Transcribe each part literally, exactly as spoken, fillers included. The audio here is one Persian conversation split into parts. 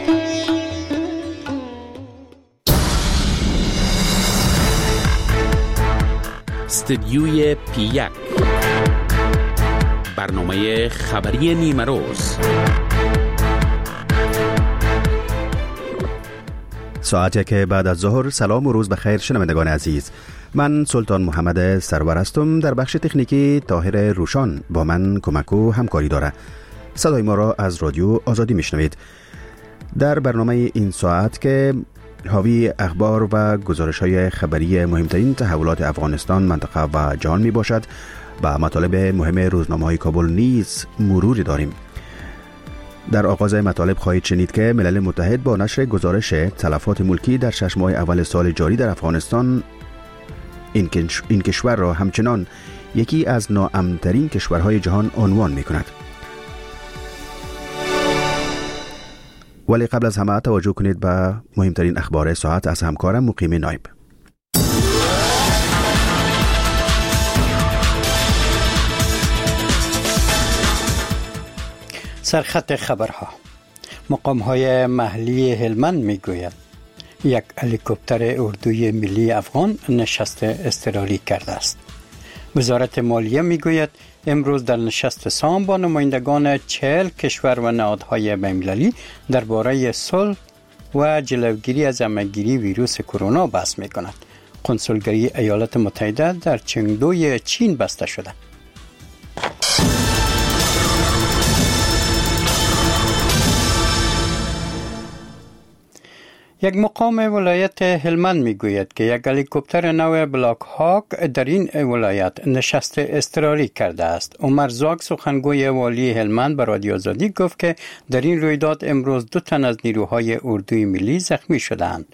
استدیوی پی یک، برنامه خبری نیمه روز. ساعتی که بعد از ظهر. سلام و روز بخیر شنوندگان عزیز. من سلطان محمد سرور هستم. در بخش تکنیکی طاهر روشان با من کمک و همکاری داره. صدای ما را از رادیو آزادی میشنوید. در برنامه این ساعت که حاوی اخبار و گزارش‌های خبری مهمترین تحولات افغانستان، منطقه و جهان می باشد، و مطالب مهم روزنامه‌های کابل نیز مروری داریم. در آغاز مطالب خواهید شنید که ملل متحد با نشر گزارش تلفات ملکی در شش ماه اول سال جاری در افغانستان این, کش... این کشور را همچنان یکی از ناامن‌ترین کشورهای جهان عنوان می‌کند. ولی قبل از همه توجه کنید به مهمترین اخبار ساعت از همکارم مقیم نایب. سرخط خبرها. مقام‌های محلی هلمند می‌گوید یک هلیکوپتر اردوی ملی افغان نشست اضطراری کرده است. وزارت مالیه می‌گوید امروز در نشست سام با نمایندگان چهل کشور و نهادهای بین‌المللی درباره صلح و جلوگیری از همه‌گیری ویروس کرونا بحث می‌کند. کنسولگری ایالات متحده در چنگدوی چین بسته شده. یک مقام ولایت هلمند میگوید که یک هلیکوپتر نو بلاک هاک در این ولایت نشست اضطراری کرده است. عمر زاگ سخنگوی والی هلمند به رادیو آزادی گفت که در این رویداد امروز دو تن از نیروهای اردوی ملی زخمی شدند.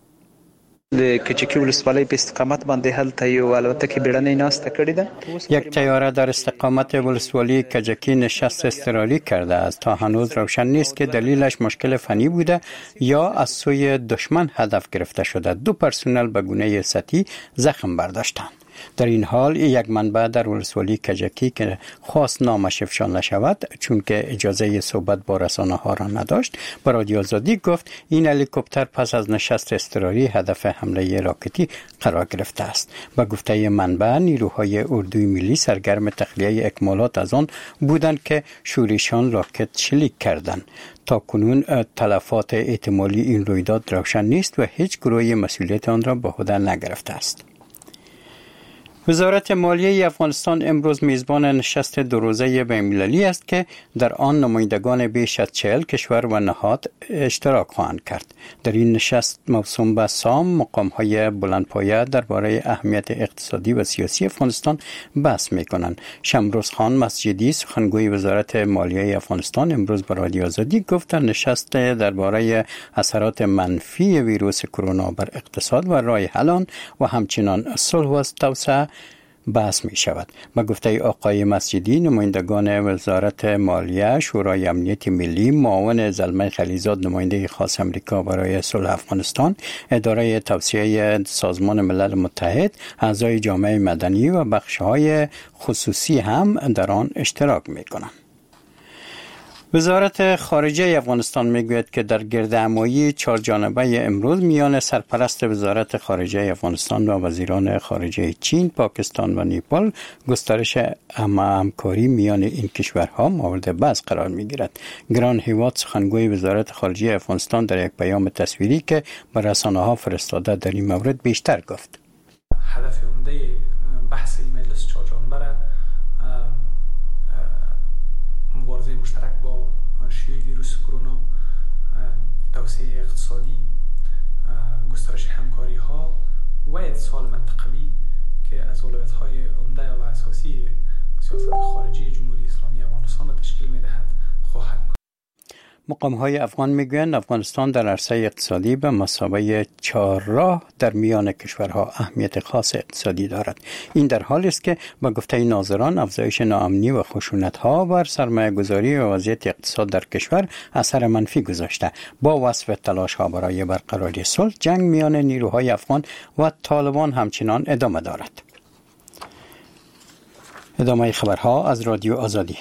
د کچکی ولسوالۍ په استقامت باندې هلته یو الوتکه بیړنۍ ناسته کړې ده. یک طیاره در استقامت ولسوالی کجکی نشست اضطراری کرده است. تا هنوز روشن نیست که دلیلش مشکل فنی بوده یا از سوی دشمن هدف گرفته شده. دو پرسنل به گونه سطحی زخم برداشتند. در این حال یک منبع در ولسوالی کجکی که خواست نامش افشا نشود چون که اجازه صحبت با رسانه ها را نداشت به رادیو آزادی گفت این هلیکوپتر پس از نشست اضطراری هدف حمله راکتی قرار گرفته است. به گفته منبع نیروهای اردوی ملی سرگرم تخلیه اکمالات از آن بودند که شورشیان راکت شلیک کردند. تا کنون تلفات احتمالی این رویداد روشن نیست و هیچ گروهی مسئولیت آن را به عهده نگرفته است. وزارت مالیه افغانستان امروز میزبان نشست دو روزه بین‌المللی است که در آن نمایندگان بیش از چهل کشور و نهاد اشتراک خواهند کرد. در این نشست موسوم به سام مقام‌های بلندپایه درباره اهمیت اقتصادی و سیاسی افغانستان بحث می‌کنند. شمروز خان مسجدی سخنگوی وزارت مالیه افغانستان امروز به رادیو آزادی گفت در نشست درباره اثرات منفی ویروس کرونا بر اقتصاد و راه حل آن و همچنین صلح و توسعه بحث می شود. با گفته آقای مسجدی نمایندگان وزارت مالیه، شورای امنیت ملی، معاون زلمه خلیزاد نماینده خاص امریکا برای صلح افغانستان، اداره توسعه سازمان ملل متحد، اعضای جامعه مدنی و بخش‌های خصوصی هم در آن اشتراک می کنند. وزارت خارجه افغانستان میگوید که در گردهمایی چهار جانبه امروز میان سرپرست وزارت خارجه افغانستان و وزیران خارجه چین، پاکستان و نیپال گسترش همکاری میان این کشورها مورد بحث قرار میگیرد. گران هیواد سخنگوی وزارت خارجه افغانستان در یک پیام تصویری که به رسانه‌ها فرستاده در این مورد بیشتر گفت. هدف عمده بحث این مجلس چهار جانبه مبارزه مشترک با شیوع ویروس کرونا، توسعه اقتصادی، گسترش همکاری ها و اتصال منطقوی که از اولویت‌های عمده و اساسی سیاست خارجی جمهوری اسلامی افغانستان را تشکیل می‌دهد خواهد بود. مقام‌های افغان میگویند افغانستان در عرصه اقتصادی به مثابه چهارراه در میان کشورها اهمیت خاص اقتصادی دارد. این در حالی است که با گفته ناظران افزایش ناامنی و خشونت‌ها بر سرمایه‌گذاری و وضعیت اقتصاد در کشور اثر منفی گذاشته. با وصف تلاش‌ها برای برقراری صلح، جنگ میان نیروهای افغان و طالبان همچنان ادامه دارد. ادامه خبرها از رادیو آزادی.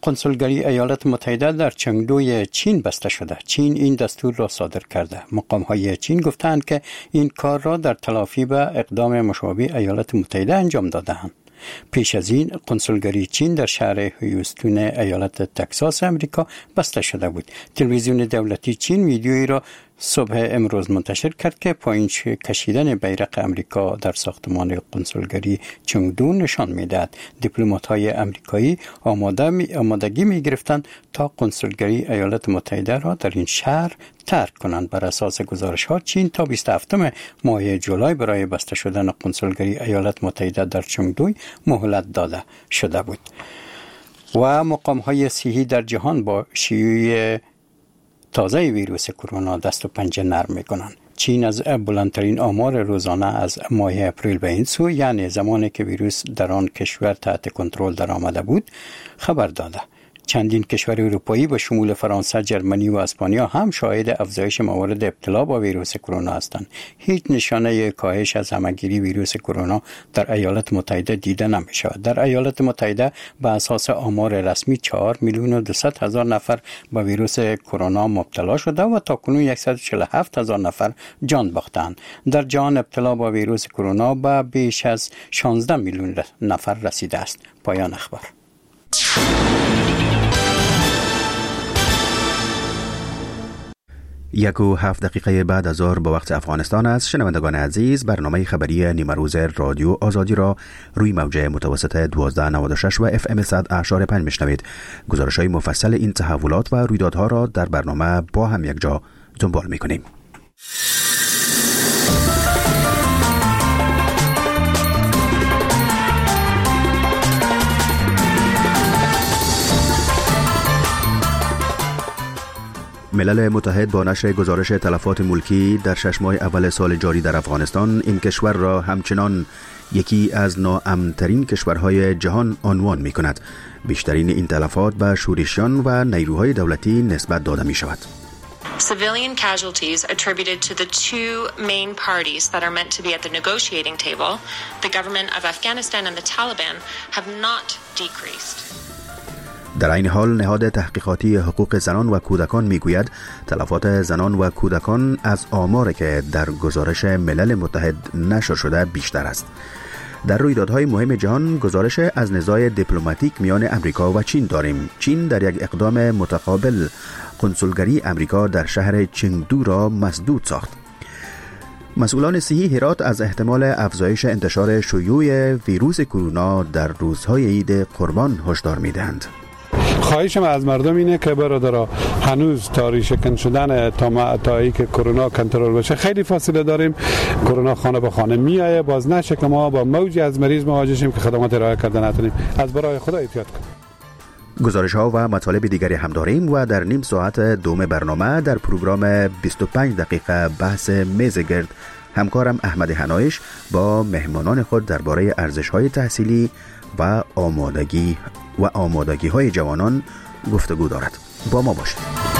کنسولگری ایالات متحده در چنگدوی چین بسته شده. چین این دستور را صادر کرده. مقام‌های چین گفتند که این کار را در تلافی به اقدام مشابه ایالات متحده انجام داده‌اند. پیش از این قنسولگری چین در شهر هیوستون ایالت تگزاس امریکا بسته شده بود. تلویزیون دولتی چین ویدیویی را صبح امروز منتشر کرد که پایین کشیدن بیرق امریکا در ساختمان قنسولگری چنگدو نشان می‌دهد. دیپلمات‌های امریکایی آماده می آمادگی می‌گرفتند تا قنسولگری ایالات متحده را در این شهر ترک کنند. بر اساس گزارش‌ها چین تا بیست و هفتم ماه جولای برای بسته شدن قنسولگری ایالات متحده در چنگدو مهلت داده شده بود. و مقام‌های صحی در جهان با شیوع تازه ویروس کرونا دست و پنجه نرم می‌کنند. چین از بلندترین آمار روزانه از ماه اپریل به این سو، یعنی زمانی که ویروس در آن کشور تحت کنترل در آمده بود، خبر داده. چندین کشور اروپایی به شمول فرانسه، جرمنی و اسپانیا هم شاهد افزایش موارد ابتلا با ویروس کرونا هستند. هیچ نشانه کاهش از همه‌گیری ویروس کرونا در ایالات متحده دیده نمی شود. در ایالات متحده به اساس آمار رسمی چهار میلیون و دویست هزار نفر با ویروس کرونا مبتلا شده و تاکنون صد و چهل و هفت هزار نفر جان باختند. در جهان ابتلا با ویروس کرونا به بیش از شانزده میلیون نفر رسیده است. پایان اخبار. یک و هفت دقیقه بعد از ظهر با وقت افغانستان است. شنوندگان عزیز، برنامه خبری نیمه روز رادیو آزادی را روی موجه متوسط دوازده نود و شش و اف ام صد اشار پنج میشنوید. گزارش های مفصل این تحولات و رویدادها را در برنامه با هم یک جا دنبال میکنیم. ملل متحد با نشر گزارش تلفات ملکی در شش ماه اول سال جاری در افغانستان این کشور را همچنان یکی از ناامن‌ترین کشورهای جهان عنوان می کند. بیشترین این تلفات به شورشیان و نیروهای دولتی نسبت داده می شود. Civilian casualties attributed to the two main parties that are meant to be at the negotiating table, the government of Afghanistan and the Taliban, have not decreased. در این حال نهاد تحقیقاتی حقوق زنان و کودکان میگوید تلفات زنان و کودکان از آماری که در گزارش ملل متحد نشر شده بیشتر است. در رویدادهای مهم جهان گزارش از نزاع دیپلماتیک میان امریکا و چین داریم. چین در یک اقدام متقابل قنسولگری امریکا در شهر چنگدو را مسدود ساخت. مسئولان صحی هرات از احتمال افزایش انتشار شیوع ویروس کرونا در روزهای عید قربان هشدار می‌دهند. خواهشم از مردم اینه که برادرها هنوز تا ریشه‌کن شدن تا تا ای که کرونا کنترل بشه خیلی فاصله داریم. کرونا خانه به خانه میایه، باز نشه که ما با موجی از مریض مواجه شیم که خدمات ارائه کردن نتونیم. از برای خدا احتیاط کنیم. گزارش ها و مطالب دیگری هم داریم و در نیم ساعت دوم برنامه در پروگرام بیست و پنج دقیقه بحث میز گرد همکارم احمد حنایش با مهمانان خود درباره ارزش‌های تحصیلی و آمادگی و آمادگی های جوانان گفتگو دارد. با ما باشید.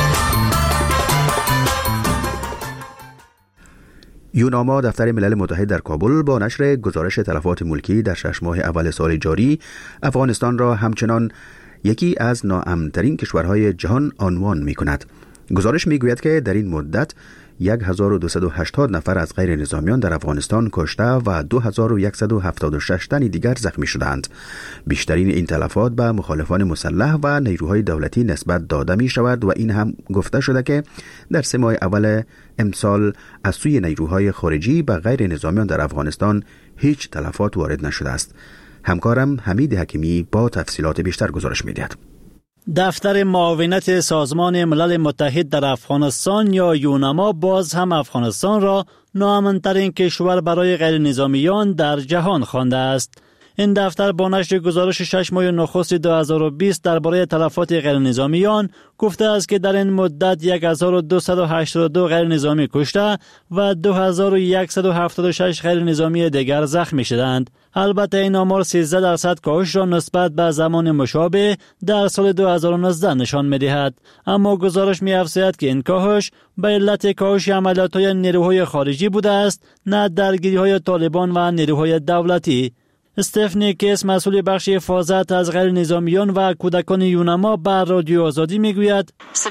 یوناما دفتر ملل متحد در کابل با نشر گزارش تلفات ملکی در شش ماه اول سال جاری افغانستان را همچنان یکی از ناامن‌ترین کشورهای جهان عنوان می کند. گزارش می گوید که در این مدت هزار و دویست و هشتاد نفر از غیر نظامیان در افغانستان کشته و دو هزار و صد و هفتاد و شش تن دیگر زخمی شدند. بیشترین این تلفات به مخالفان مسلح و نیروهای دولتی نسبت داده می شود و این هم گفته شده که در سه ماه اول امسال از سوی نیروهای خارجی به غیر نظامیان در افغانستان هیچ تلفات وارد نشده است. همکارم حمید حکیمی با تفصیلات بیشتر گزارش می دهد. دفتر معاونت سازمان ملل متحد در افغانستان یا یوناما باز هم افغانستان را ناامن‌ترین کشور برای غیر نظامیان در جهان خوانده است. این دفتر با نشر گزارش شش ماه نخست دو هزار و بیست درباره تلفات غیر نظامیان گفته است که در این مدت هزار و دویست و هشتاد و دو غیر نظامی کشته و دو هزار و صد و هفتاد و شش غیر نظامی دیگر زخمی شدند. البته این آمار سیزده درصد کاهش را نسبت به زمان مشابه در سال دو هزار و نوزده نشان می‌دهد. اما گزارش می‌افزاید که این کاهش به علت کاهش عملیات‌های نیروهای خارجی بوده است، نه درگیری‌های طالبان و نیروهای دولتی. استفنی کیس مسئول بخش حفاظت از غیر نظامیان و کودکان یونما بر رادیو آزادی میگوید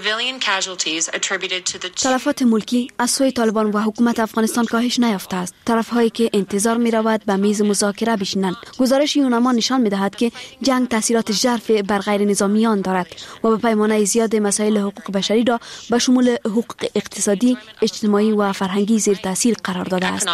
تلفات ملکی از سوی طالبان و حکومت افغانستان کاهش نیافته است. طرفهایی که انتظار می رود به میز مذاکره بشینند. گزارش یونما نشان می دهد که جنگ تاثیرات ژرف بر غیر نظامیان دارد و به پیمانه زیاد مسائل حقوق بشری را به شمول حقوق اقتصادی، اجتماعی و فرهنگی زیر تاثیر قرار داده است.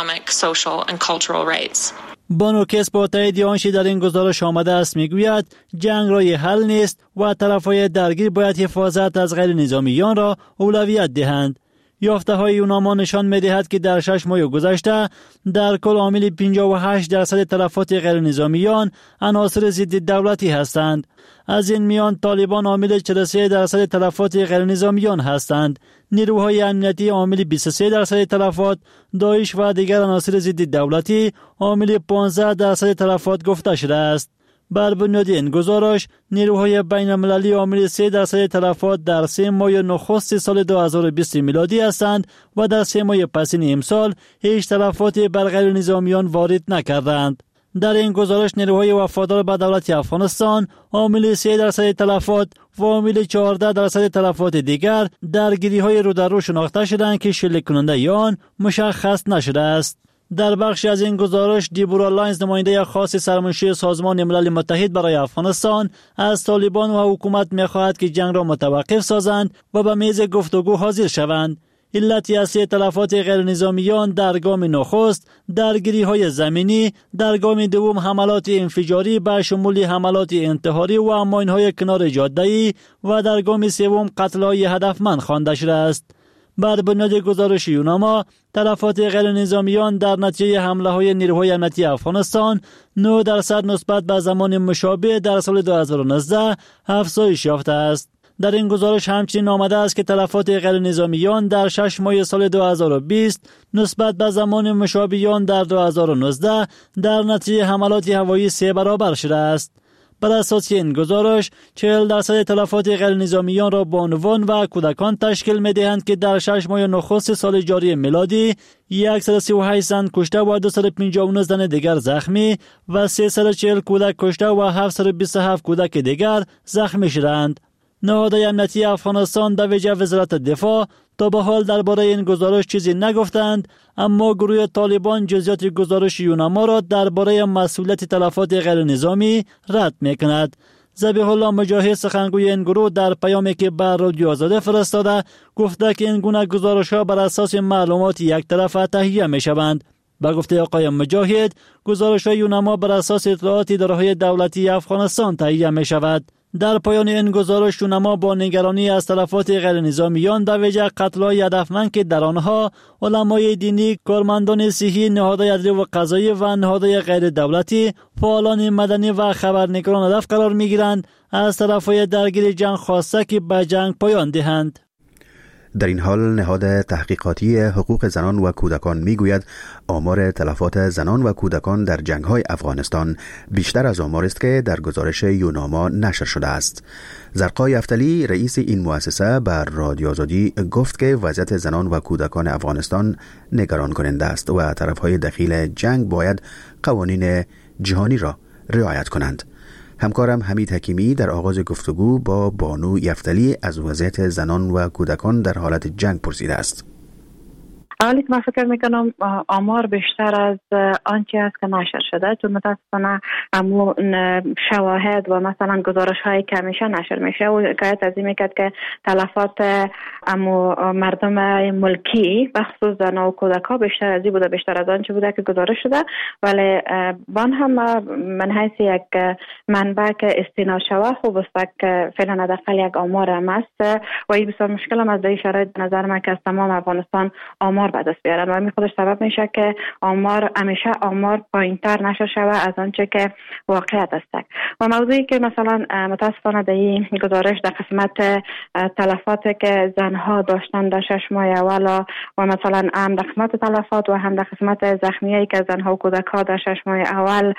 بانو کس با تایید آنچه در این گزارش آمده است میگوید جنگ رای حل نیست و طرفهای درگیر باید حفاظت از غیر نظامیان را اولویت دهند. یافته های یوناما نشان می دهد که در شش ماه گذشته در کل عامل پنجاه و هشت درصد تلفات غیر نظامیان عناصر ضد دولتی هستند. از این میان طالبان عامل چهل و سه درصد تلفات غیر نظامیان هستند. نیروهای امنیتی عامل بیست و سه درصد تلفات، داعش و دیگر عناصر ضد دولتی عامل پانزده درصد تلفات گفته شده است. بر بنیاد این گزارش نیروهای بین المللی عامل سه درصد تلفات در سه ماه نخست سال دو هزار و بیست میلادی هستند و در سه ماه پسین امسال هیچ تلفات بر غیر نظامیان وارد نکردند. در این گزارش نیروهای وفادار به دولت افغانستان عامل سه درصد تلفات و عامل چهارده درصد تلفات دیگر درگیری های رو در رو شناخته شدند که شلیک کننده آن مشخص نشده است. در بخش از این گزارش دیبورا لاینز نماینده خاص سرمنشی سازمان ملل متحد برای افغانستان از طالبان و حکومت می‌خواهد که جنگ را متوقف سازند و به میز گفتگو حاضر شوند. علت اصلی تلفات غیر نظامیان در گام نخست درگیری های زمینی، در گام دوم حملات انفجاری به شمول حملات انتحاری و ماین های کنار جاده‌ای و در گام سوم قتل های هدفمند خوانده شده است. بر بنیاد گزارش یوناما تلفات غیر نظامیان در نتیجه حمله های نیروهای امنیتی افغانستان نه درصد نسبت به زمان مشابه در سال دو هزار و نوزده افزایش یافته است. در این گزارش همچنین آمده است که تلفات غیر نظامیان در شش ماه سال دو هزار و بیست نسبت به زمان مشابه در دو هزار و نوزده در نتیجه حملات هوایی سه برابر شده است. بر اساس این گزارش چهل درصد تلفات غیر نظامیان را بانوان و کودکان تشکیل می دهند که در شش ماه نخست سال جاری میلادی صد و سی و هشت زن کشته و دویست و پنجاه و نه زن دیگر زخمی و سیصد و چهل کودک کشته و هفتصد و بیست و هفت کودک دیگر زخمی شدند. نهادهای امنیتی افغانستان در ویژه وزارت دفاع تا به حال درباره این گزارش چیزی نگفتند، اما گروه طالبان جزئیات گزارش یوناما را درباره مسئولیت تلفات غیر نظامی رد می‌کند. ذبیح الله مجاهد سخنگوی این گروه در پیامی که بر رادیو آزادی فرستاده گفته که این گونه گزارش‌ها بر اساس معلومات یک طرفه تهیه می‌شوند. با گفته آقای مجاهد گزارش‌های یوناما بر اساس اطلاعات اداره‌های دولتی افغانستان تهیه می‌شود. در پایان این گزارش یوناما با نگرانی از تلفات غیر نظامیان در ویژه قتل‌های هدفمند که در آنها علمای دینی، کارمندان صحی، نهادهای عدلیه و قضایی و نهادهای غیر دولتی، فعالان مدنی و خبرنگاران هدف قرار می‌گیرند، از طرفهای درگیر جنگ خواسته که به جنگ پایان دهند. در این حال نهاد تحقیقاتی حقوق زنان و کودکان میگوید آمار تلفات زنان و کودکان در جنگ‌های افغانستان بیشتر از آماری است که در گزارش یوناما نشر شده است. زرقای افتلی رئیس این مؤسسه بر رادیو آزادی گفت که وضعیت زنان و کودکان افغانستان نگران کننده است و طرف‌های دخیل جنگ باید قوانین جهانی را رعایت کنند. همکارم حمید حکیمی در آغاز گفتگو با بانو یفتلی از وضعیت زنان و کودکان در حالت جنگ پرسیده است. اولی که من فکر میکنم آمار بیشتر از آنچه است که نشر شده، چون متاسفانه امو شواهد و مثلا گزارش هایی که همیشه نشر میشه و حکایت از این میکرد که تلفات امو مردم ملکی بخصوص زن و کودکا بیشتر از این بوده، بیشتر از آنچه بوده که گزارش شده، ولی بان هم من حیث یک منبع که استناد شوه خوب است که فعلا حداقل یک آمار هم است و این بسیار مشکل هم از این شرایط به نظر من که از تمام افغانستان آمار به دست بیارن و این خودش سبب میشه که آمار همیشه آمار پایینتر نشه شوه از آنچه که واقعیت است. و موضوعی که مثلا متاسفانه در این گزارش در قسمت تلفات که زنها داشتن در شش ماه اول و مثلا هم در قسمت تلفات و هم در قسمت زخمیایی که زنها و کودک‌ها در شش ماه اول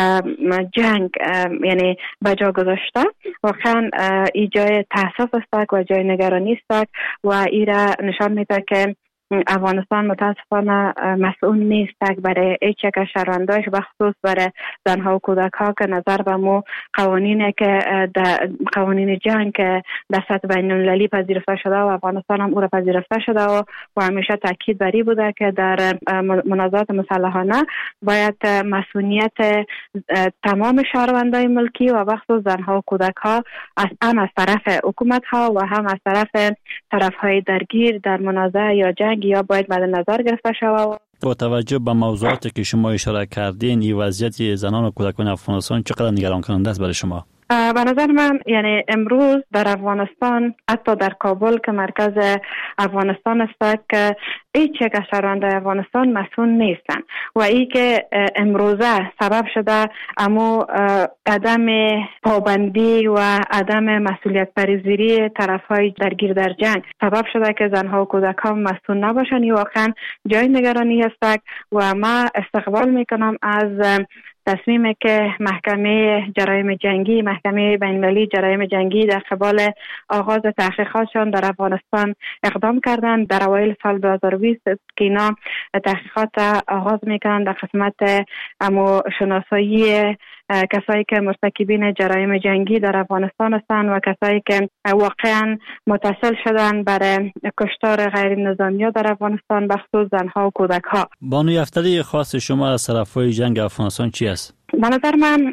جنگ یعنی بجا گذاشته، واقعا این جای تاسف است و جای نگرانی است و این را نشان میده که افغانستان متاسفانه مسئول نیست برای هیچ یک شهرونداش، بخصوص برای زنها و کودک ها که نظر به مو قوانین که قوانین جنگ که در سطح بین المللی پذیرفته شده و افغانستان هم او را پذیرفته شده و, و همیشه تاکید بری بوده که در منازعات مسلحانه باید مسئولیت تمام شهروندای ملکی و بخصوص زنها و کودک ها از هم از طرف حکومت ها و هم از طرف طرف های درگیر در منازعه یا جنگ یا باید مد نظر گرفته شود. با توجه به موضوعاتی که شما اشاره کردین، این وضعیت زنان و کودکان افغانستان چقدر نگران کننده است برای شما؟ به نظر من یعنی امروز در افغانستان، حتی در کابل که مرکز افغانستان است، که هیچ یک از شهروندان افغانستان مسئول نیستند و این که امروزه سبب شده اما عدم پابندی و عدم مسئولیت پذیری طرفهای درگیر در جنگ سبب شده که زنها و کودکان مسئول نباشند. این واقعا جای نگرانی است و ما استقبال میکنم از تصمیمی که محکمه جرایم جنگی، محکمه بین‌المللی جرایم جنگی در قبال آغاز تحقیقاتشان در افغانستان اقدام کردند. در اوایل سال دو هزار و بیست که اینا تحقیقات آغاز میکنند در قسمت امو شناسایی کسایی که مرتکبین جرایم جنگی در افغانستان هستند و کسایی که واقعا متصل شدن برای کشتار غیر نظامی در افغانستان، بخصوص زنها و کودک ها. بانو یفتلی، خاص شما از طرفای جنگ افغانستان چی است؟ به نظر من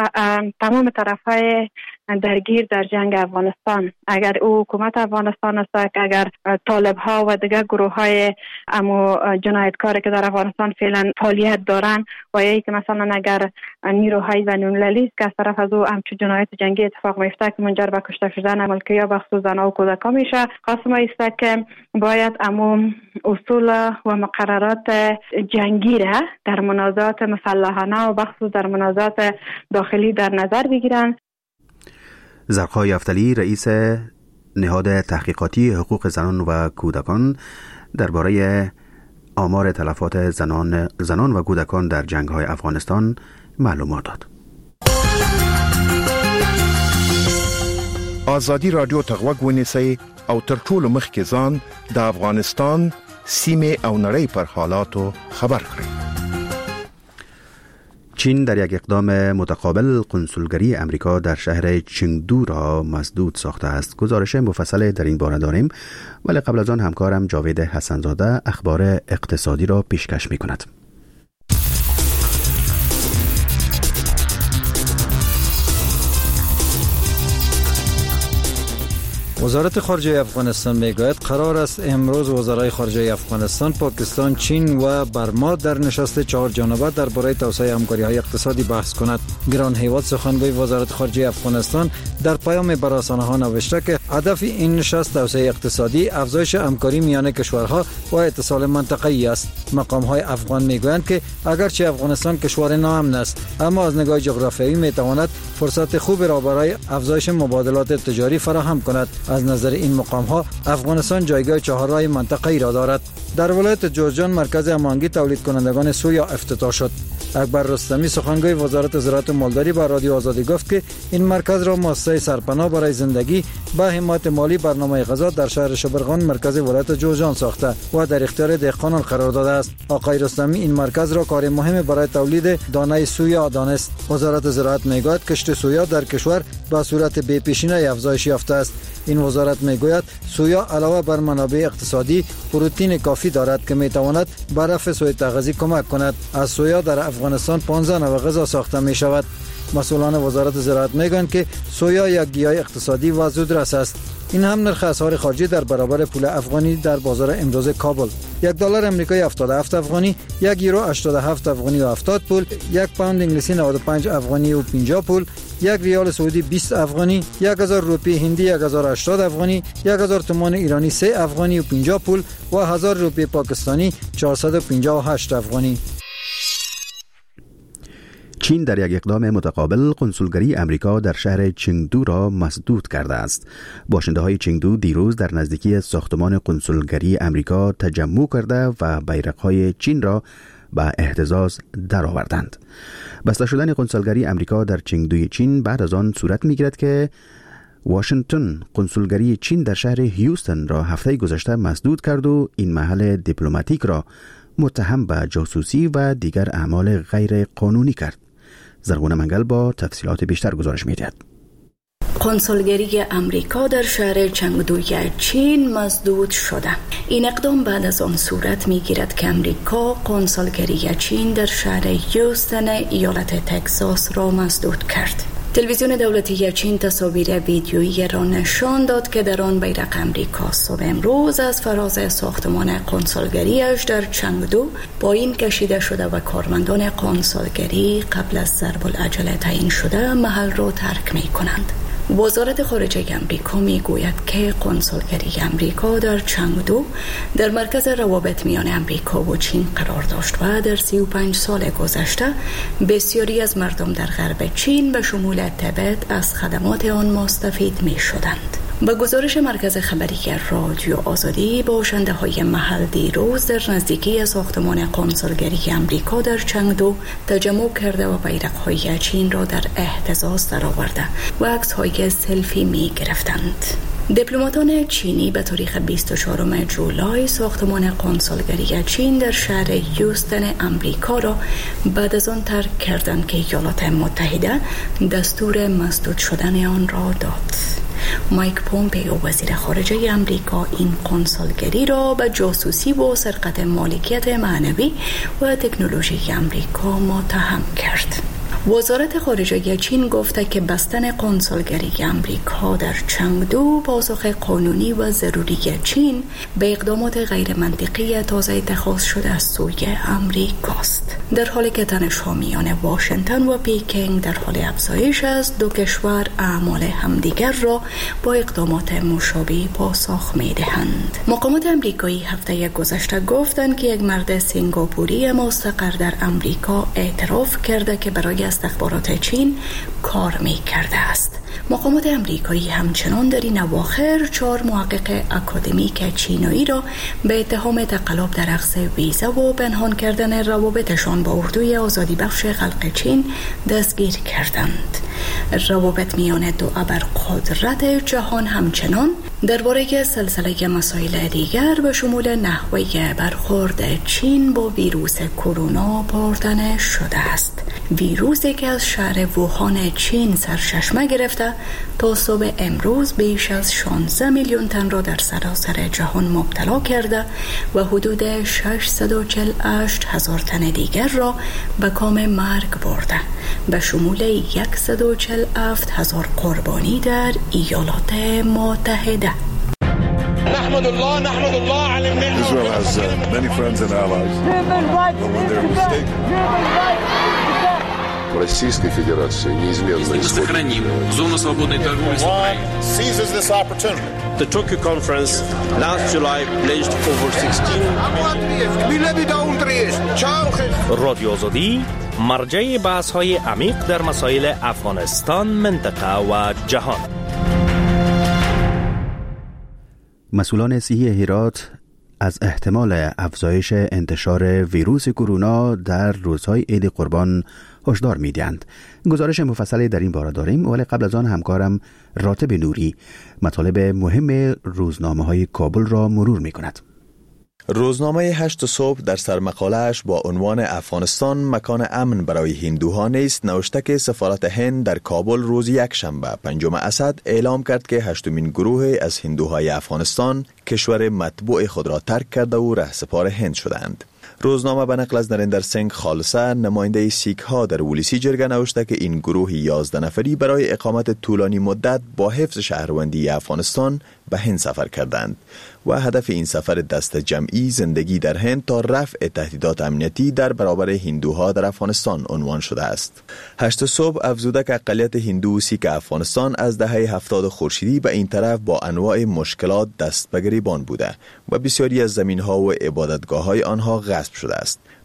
تمام طرفهای درگیر در جنگ افغانستان، اگر او حکومت افغانستان است، اگر طالب ها و دیگر گروه های امو جنایتکاری که در افغانستان فعلا فعالیت دارن و یا که مثلا اگر نیروهای بین‌المللی که از طرف از او همچو جنایت جنگی اتفاق میفته که منجر به کشته شدن ملکی‌ها بخصوص زنها و کودکان میشه، خاص ما است که باید امو اصول و مقررات جنگی را در منازعات مسلحانه و بخصوص در منازعات داخلی در نظر بگیرن. زرخای یفتلی، رئیس نهاد تحقیقاتی حقوق زنان و کودکان، درباره آمار تلفات زنان زنان و کودکان در جنگ‌های افغانستان معلومات داد. آزادی رادیو تغوږ ونیسئ او تر ټولو مخکې ځان د افغانستان سیمې او نړۍ پر حالاتو خبر کړئ. چین در یک اقدام متقابل قنسولگری امریکا در شهر چنگدو را مسدود ساخته است. گزارش مفصل در این باره داریم، ولی قبل از آن همکارم جاوید حسنزاده اخبار اقتصادی را پیشکش می کند. وزارت خارجه افغانستان میگوید قرار است امروز وزرای خارجه افغانستان، پاکستان، چین و برما در نشست چهار جانبه درباره توسعه همکاری‌های اقتصادی بحث کند. گران هیواد سخنگوی وزارت خارجه افغانستان در پیام بر رسانه‌ها نوشته که هدف این نشست توسعه اقتصادی، افزایش همکاری میان کشورها و اتصال منطقه‌ای است. مقام‌های افغان میگویند که اگرچه افغانستان کشور ناامن است، اما از نگاه جغرافیایی میتواند فرصت خوبی را برای افزایش مبادلات تجاری فراهم کند. از نظر این مقام‌ها افغانستان جایگاه چهارراه منطقه‌ای را دارد. در ولایت جوزجان مرکز هماهنگی تولید کنندگان سویا افتتاح شد. اکبر رستمی سخنگوی وزارت زراعت و مالداری با رادیو آزادی گفت که این مرکز را مؤسسه سرپناه برای زندگی با حمایت مالی برنامه غذا در شهر شبرغان مرکز ولایت جوزجان ساخته و در اختیار دهقانان قرار داده است. آقای رستمی این مرکز را کار مهم برای تولید دانه سویا دانست. وزارت زراعت میگوید کشت سویا در کشور با صورت بی پیشینه افزایش یافته است. این وزارت میگوید سویا علاوه بر منابع اقتصادی پروتئین کافی دارد که میتواند به رفع سوء تغذیه کمک کند. از سویا در افغانستان پانزده نوع غذا ساخته می شود. مسئولان وزارت زراعت میگویند که سویا یک گیاه اقتصادی و زودرس است. این هم نرخ اسعار خارجی در برابر پول افغانی در بازار امروز کابل: یک دلار امریکایی هفتاد و هفت افغانی، یک یورو هشتاد و هفت افغانی و هفتاد پول، یک پوند انگلیسی نود و پنج افغانی و پنجاه پول، یک ریال سعودی بیست افغانی، یک هزار روپیه هندی یک هزار و هشتاد افغانی، یک هزار تومان ایرانی سه افغانی و پنجاه پول و هزار روپیه پاکستانی چهارصد و پنجاه و هشت افغانی. چین در یک اقدام متقابل قنسولگری امریکا در شهر چنگدو را مسدود کرده است. باشنده‌های چنگدو دیروز در نزدیکی ساختمان قنسولگری امریکا تجمع کرده و بیرق‌های چین را به اهتزاز درآوردند. بسته شدن قنسولگری امریکا در چنگدوی چین بعد از آن صورت می‌گیرد که واشنگتن قنسولگری چین در شهر هیوستن را هفته گذشته مسدود کرد و این محل دیپلماتیک را متهم به جاسوسی و دیگر اعمال غیر قانونی کرد. زرغون منگل با تفصیلات بیشتر گزارش می‌دهد. قنسولگری امریکا در شهر چنگدوی چین مسدود شده. این اقدام بعد از آن صورت می‌گیرد که امریکا قنسولگری چین در شهر هیوستن ایالت تگزاس را مسدود کرد. تلویزیون دولتی چین تصاویر ویدیویی را نشان داد که در آن بیرق امریکا صبح امروز از فراز ساختمان قنسولگریش در چنگدو پایین کشیده شده و کارمندان قنسولگری قبل از ضرب العجله تعیین شده محل را ترک می کنند. وزارت خارجه امریکا می گوید که قنسولگری امریکا در چنگدو در مرکز روابط میان امریکا و چین قرار داشت و در سی و پنج سال گذشته بسیاری از مردم در غرب چین به شمول تبت از خدمات آن مستفید می شدند. با گزارش مرکز خبری رادیو آزادی، باشنده های محل دیروز در نزدیکی ساختمان قنسولگری امریکا در چنگدو تجمع کرده و بیرق‌های چین را در اهتزاز درآورده و عکس‌های سلفی می گرفتند. دیپلماتان چینی به تاریخ بیست و چهارم جولای ساختمان قنسولگری چین در شهر هیوستن امریکا را بعد از آن ترک کردند که ایالات متحده دستور مسدود شدن آن را داد. مایک پومپئو وزیر خارجه امریکا این قنسولگری را به جاسوسی و سرقت مالکیت معنوی و تکنولوژی امریکا متهم کرد. وزارت خارجه چین گفته که بستن قنسولگری امریکا در چنگدو پاسخ قانونی و ضروری چین به اقدامات غیر منطقی تازه اتخاذ شده از سوی امریکاست. در حالی که تنش‌ها میان واشنگتن و پیکینگ در حال افزایش است، دو کشور اعمال همدیگر را با اقدامات مشابه پاسخ می‌دهند. مقامات امریکایی هفته گذشته گفتند که یک مرد سنگاپوری مستقر در امریکا اعتراف کرده که برای استخبارات چین کار می کرده است. مقامات امریکایی همچنان در این اواخر چهار محقق اکادمیک چینایی را به اتهام تقلب در اخذ ویزا و پنهان کردن روابطشان با اردوی آزادی بخش خلق چین دستگیر کردند. روابط میان دو ابرقدرت جهان همچنان درباره سلسله مسائل دیگر به شمول نحوه برخورد چین با ویروس کرونا پرتنه شده است. ویروسی که از شهر ووهان چین سرچشمه گرفته تا صبح امروز بیش از شانزده میلیون تن را در سراسر جهان مبتلا کرده و حدود ششصد و چهل و هشت هزار تن دیگر را به کام مرگ برده، به شمول صد و چهل و هفت هزار قربانی در ایالات متحده. نحمد الله نحمد الله على النعمة. Israel has uh, many friends and allies. But when they're mistaken. Российской Федерации неизменно Если мы сохраним зону свободной торговли с Украиной. Seizes this opportunity. The Tokyo conference last July pledged over sixteen. رادیو آزادی مرجع بحث‌های عمیق در مسائل افغانستان، منطقه و جهان. مسئولان صحی هرات از احتمال افزایش انتشار ویروس کرونا در روزهای عید قربان هشدار می‌دهند. گزارش مفصلی در این باره داریم، ولی قبل از آن همکارم راتب نوری مطالب مهم روزنامه‌های کابل را مرور می‌کند. روزنامه هشت صبح در سرمقاله‌اش با عنوان افغانستان مکان امن برای هندوها نیست نوشته که سفارت هند در کابل روز یکشنبه پنجم اسد اعلام کرد که هشتمین گروه از هندوهای افغانستان کشور مطبوع خود را ترک کرده و رهسپار هند شدند. روزنامه به نقل از نریندر سینگ خالصه نماینده سیک ها در ولیسی جرگه نوشته که این گروه یازده نفری برای اقامت طولانی مدت با حفظ شهروندی افغانستان به هند سفر کردند و هدف این سفر دست جمعی زندگی در هند تا رفع تهدیدات امنیتی در برابر هندوها در افغانستان عنوان شده است. هشت صبح افزوده که اقلیت هندو و سیک افغانستان از دهه هفتاد خورشیدی به این طرف با انواع مشکلات دست به گریبان بوده و بسیاری از زمین‌ها و عبادتگاه‌های آنها غصب شده است.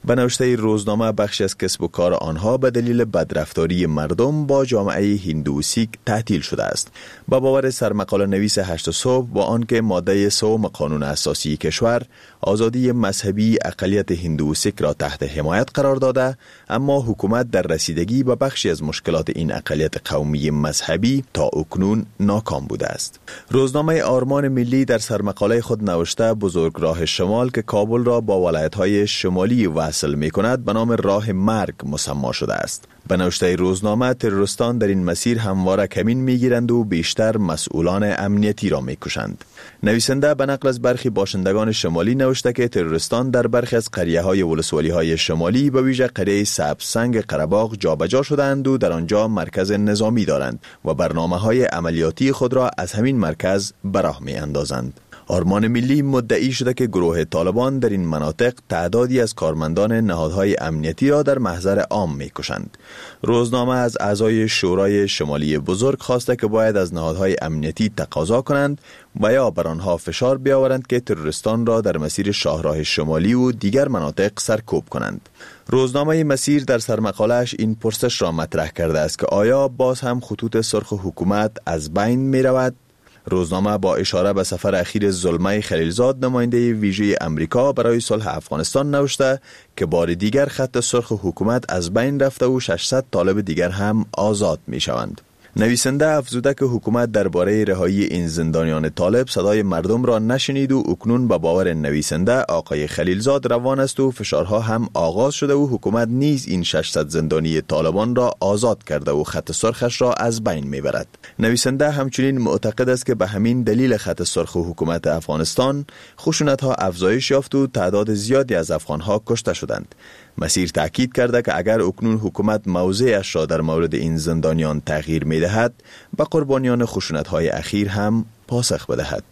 به نوشته روزنامه بخشی از کسب و کار آنها به دلیل بدرفتاری مردم با جامعه هندو و سیک تعطیل شده است. با باور سرمقاله نویس هشت صبح، با آنکه ماده سوم قانون اساسی کشور آزادی مذهبی اقلیت هندو و سیک را تحت حمایت قرار داده، اما حکومت در رسیدگی به بخشی از مشکلات این اقلیت قومی مذهبی تا اکنون ناکام بوده است. روزنامه آرمان ملی در سرمقاله خود نوشته بزرگراه شمال که کابل را با ولایت‌های شمالی وصل می‌کند به نام راه مرگ مسما شده است. به نوشته روزنامه، تروریستان در این مسیر همواره کمین می‌گیرند و بیشتر مسئولان امنیتی را می‌کشند. نویسنده به نقل از برخی باشندگان شمالی نوشته که تروریستان در برخی از قریه‌های ولسوالی‌های شمالی به ویژه قریه سبزسنگ قره‌باغ جابجا شدند و در آنجا مرکز نظامی دارند و برنامه‌های عملیاتی خود را از همین مرکز به راه می‌اندازند. آرمان ملی مدعی شده که گروه طالبان در این مناطق تعدادی از کارمندان نهادهای امنیتی را در محضر عام می‌کشند. روزنامه از اعضای شورای شمالی بزرگ خواسته که باید از نهادهای امنیتی تقاضا کنند و یا بر آنها فشار بیاورند که تروریستان را در مسیر شاهراه شمالی و دیگر مناطق سرکوب کنند. روزنامه مسیر در سرمقاله‌اش این پرسش را مطرح کرده است که آیا باز هم خطوط سرخ حکومت از بین می رود؟ روزنامه با اشاره به سفر اخیر زلمه خلیلزاد نماینده ویژه امریکا برای صلح افغانستان نوشته که بار دیگر خط سرخ حکومت از بین رفته و ششصد طالب دیگر هم آزاد می شوند. نویسنده افزوده که حکومت درباره رهایی این زندانیان طالب صدای مردم را نشنید و اکنون به باور نویسنده آقای خلیلزاد روان است و فشارها هم آغاز شده و حکومت نیز این ششصد زندانی طالبان را آزاد کرده و خط سرخش را از بین میبرد. نویسنده همچنین معتقد است که به همین دلیل خط سرخ حکومت افغانستان خشونت‌ها افزایش یافت و تعداد زیادی از افغان‌ها کشته شدند. مسیر تاکید کرده که اگر اکنون حکومت موضعش را در مورد این زندانیان تغییر می دهد، به قربانیان خشونت‌های اخیر هم پاسخ بدهد.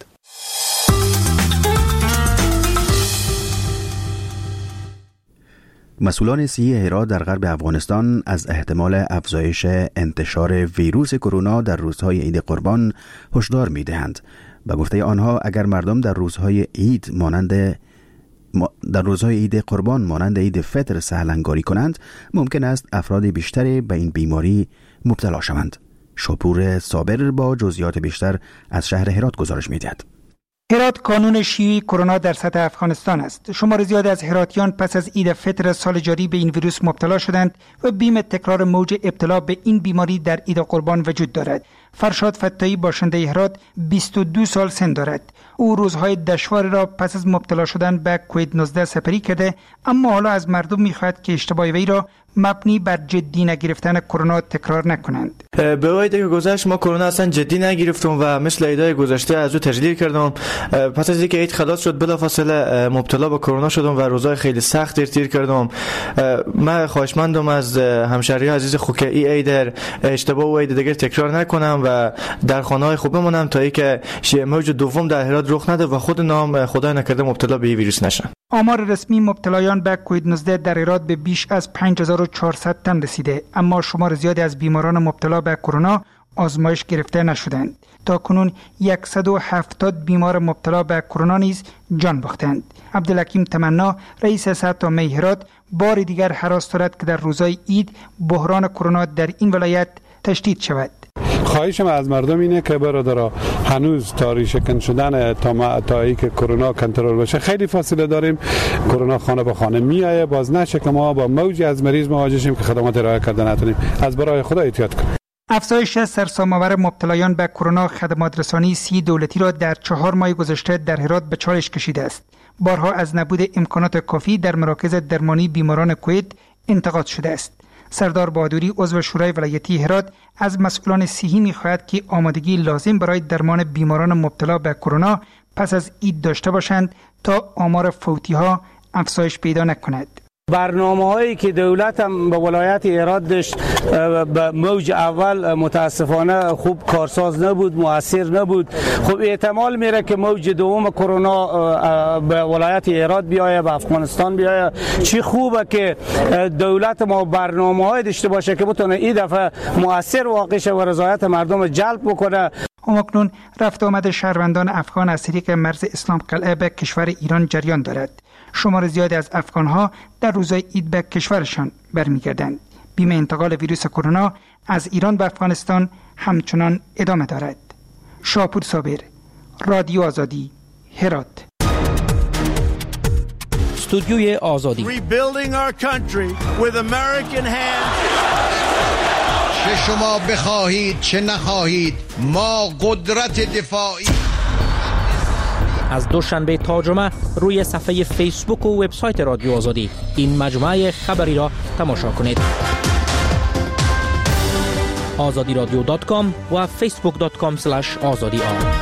مسئولان صحی هرات در غرب افغانستان از احتمال افزایش انتشار ویروس کرونا در روزهای عید قربان هشدار می دهند. به گفته آنها اگر مردم در روزهای عید مانند در روزهای عید قربان مانند عید فطر سهلنگاری کنند، ممکن است افراد بیشتری به این بیماری مبتلا شوند. شپور صابر با جزئیات بیشتر از شهر هرات گزارش می‌دهد. هرات کانون شیوعی کرونا در سطح افغانستان است. شمار زیاد از هراتیان پس از عید فطر سال جاری به این ویروس مبتلا شدند و بیم تکرار موج ابتلا به این بیماری در عید قربان وجود دارد. فرشاد فتایی باشنده هرات بیست و دو سال سن دارد. او روزهای دشواری را پس از مبتلا شدن به کووید نوزده سپری کرده، اما حالا از مردم می‌خواهد که اشتباه وی را مبنی بر جدی نگرفتن کرونا تکرار نکنند. به عید که گذشت ما کرونا اصلا جدی نگرفتم و مثل عیدهای گذشته از او تجلیل کردم. پس از اینکه عید خلاص شد بلافاصله مبتلا به کرونا شدم و روزهای خیلی سخت تیر تیر کردم. من خواهشمندم از همشهریان عزیز خو که این عید اشتباه و عید دیگر تکرار نکنم و در خانه‌های خوب بمونم تا اینکه موج دوم در هرات رخ نده و خود نام خدای نکرده مبتلا به این ویروس نشم. آمار رسمی مبتلایان به کووید نوزده در هرات به بیش از پنج هزار و چهارصد تن رسیده، اما شمار زیادی از بیماران مبتلا به کرونا آزمایش گرفته نشدند. تا کنون صد و هفتاد بیمار مبتلا به کرونا نیز جان باختند. عبدالحکیم تمنا رئیس سطح هرات بار دیگر هراس دارد که در روزهای عید بحران کرونا در این ولایت تشدید شود. خواهشم از مردم اینه که برادرها هنوز تاری شکن شدن تا تا که کرونا کنترل بشه خیلی فاصله داریم. کرونا خانه به خانه میایه، باز نشه که ما با موجی از مریض مواجه شیم که خدمات ارائه کردن نتونیم. از برای خدا احتیاط کنیم. افزایش سرسام‌آور مبتلایان به کرونا خدمات رسانی سی دولتی را در چهار ماه گذشته در هرات به چالش کشیده است. بارها از نبود امکانات کافی در مراکز درمانی بیماران کووید انتقاد شده است. سردار بهادری عضو شورای ولایتی هرات از مسئولان صحی می‌خواهد که آمادگی لازم برای درمان بیماران مبتلا به کرونا پس از عید داشته باشند تا آمار فوتی‌ها افزایش پیدا نکند. برنامه هایی که دولت هم به ولایت هرات داشت به موج اول متاسفانه خوب کارساز نبود، مؤثر نبود. خب احتمال میره که موج دوم کرونا به ولایت هرات بیایه، به افغانستان بیایه. چی خوبه که دولت ما برنامه های داشته باشه که بتونه این دفعه مؤثر واقع شه و رضایت مردم جلب بکنه. همکنون رفت آمد شهروندان افغان از طریق مرز اسلام قلعه به کشور ایران جریان دارد. شمار زیادی از افغانها در روزهای عید به کشورشان برمیگردند. بیم انتقال ویروس کرونا از ایران به افغانستان همچنان ادامه دارد. شاپور صابر، رادیو آزادی، هرات. استودیوی آزادی. Rebuilding our country with American hands. چه شما بخواهید چه نخواهید ما قدرت دفاعی. از دوشنبه تا جمعه روی صفحه فیسبوک و وبسایت رادیو آزادی این مجموعه خبری را تماشا کنید. آزادی رادیو دات کام و فیسبوک دات کام اسلش آزادی آر.